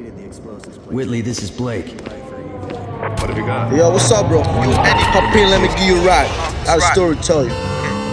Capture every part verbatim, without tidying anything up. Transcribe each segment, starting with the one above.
Whitley, this is Blake. What have you got? Yo, what's up, bro? Hop in, let me give you a ride. I have a story to tell you.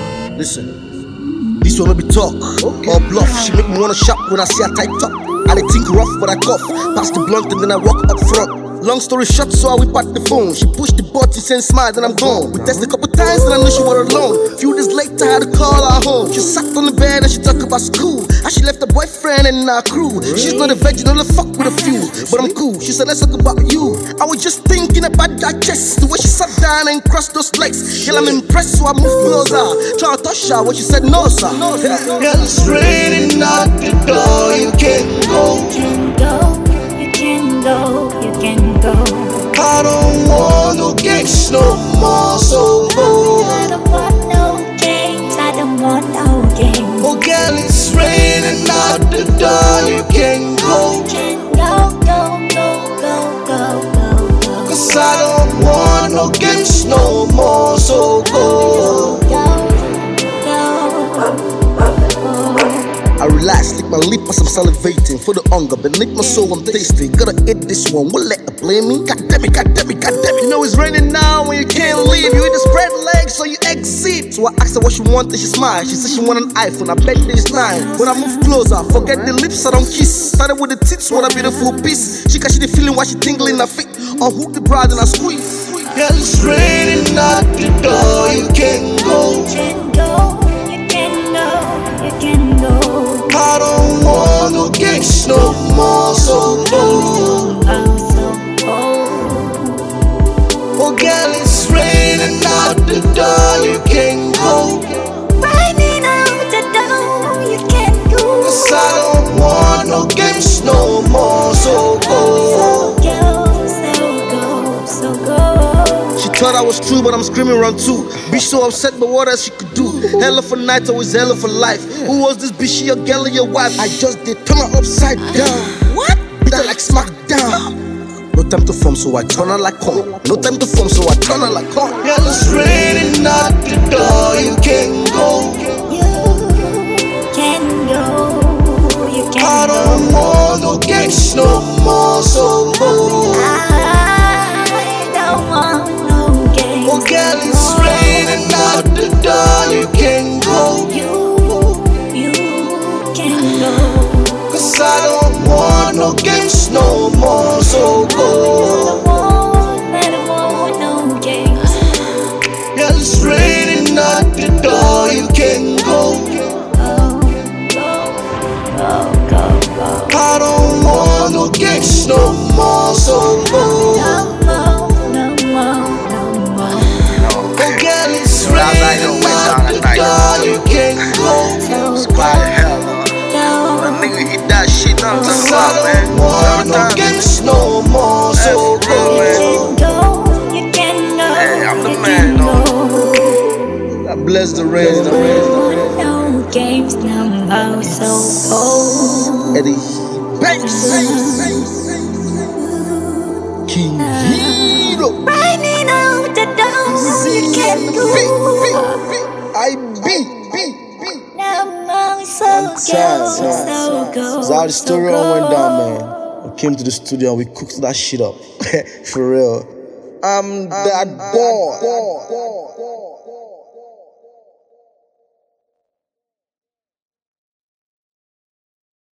Listen, this one no be talk or bluff. She make me wanna shop when I see her tight top. I dey think rough, but I cough. Pass the blunt and then I walk up front. Long story short, so I whip out the phone. She pushed the button, sent smile, then I'm gone. We tested a couple times, and I knew she was alone. Few days later, I had to call her home. She sat on the bed and she talked about school. And she left her boyfriend and our crew. She's not a virgin, only fuck with a few. But I'm cool. She said, let's talk about you. I was just thinking about that chest. The way she sat down and crossed those legs. Girl, I'm impressed, so I moved closer. Trying to touch her, but she said, no, sir. Girl, it's raining out the door. You can't go. You can go, you can go, you can go. I don't want no games no more, so go. I don't want no games, I don't want no games. Oh girl, it's raining out the door, you can go. You can go, go, go, go, go, go, go. Cause I don't want no games no more, so go. Go, go, go. I relax, lick my lip as I'm salivating. For the hunger, beneath my soul I'm tasting. Gotta eat this one, will let her blame me? God damn it, god damn it, god damn it. You know it's raining now when you can't leave. You either spread legs or you exit. So I asked her what she wanted, she smiled. She said she want an iPhone, I bet it's nine. When I move closer, forget the lips, I don't kiss. Started with the tits, what a beautiful piece. She catch the feeling while she tingling her feet. Unhook the bra, then I squeeze. Girl, it's raining out the door, you can go. You can go, you can go, you can go. I don't want no games no more, so go. I'm so cold. Oh girl, it's raining out the door, you can go. Raining out the door, you can go. Cause I don't want no games no more, so go. So go, so go, so go. She thought I was true, but I'm screaming run too. Bitch so upset, but what else she could do? Hell of a night, always hell of a life. Who was this bitch? She your girl or your wife? I just did turn her upside down. What? Beat her like smackdown. No time to form, so I turn her like corn. No time to form, so I turn her like corn. Girl, it's raining out the door, you can go. You can go, you can I don't go. want no games no more, so go. I don't want no games. Oh girl, it's raining out the door, you can go. You, you can go. Cause I don't want no games no more, so I go. don't want, I don't want no games. Girl, it's raining out the door, you can go. Go, go, go, go, go. I don't want no games no more, so go. No more, no more, no more. Oh girl, it's raining out the door, you can go. So Quiet hell, go, nigga, hit that shit up. Cause I don't want no games no more, so you go. can go, you can go. Hey, I'm the you man, can no. go. God bless the rain, the rain, the rain. No games, no more, so cold. Eddie Banks, King Hero, Raining out the door, you can go. I be. No more, so go, so go. That's how the story all went down, man. We came to the studio and we cooked that shit up. For real. I'm that boy.